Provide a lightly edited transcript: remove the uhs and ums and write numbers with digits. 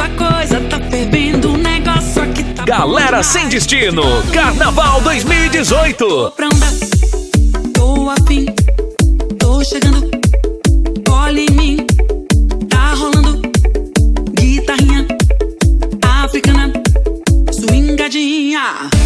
a coisa tá fervendo, o negócio aqui tá Galera Sem Destino, Carnaval 2018. Tô pra andar, tô afim, tô chegando, olha em mim, tá rolando, guitarrinha africana, swingadinha.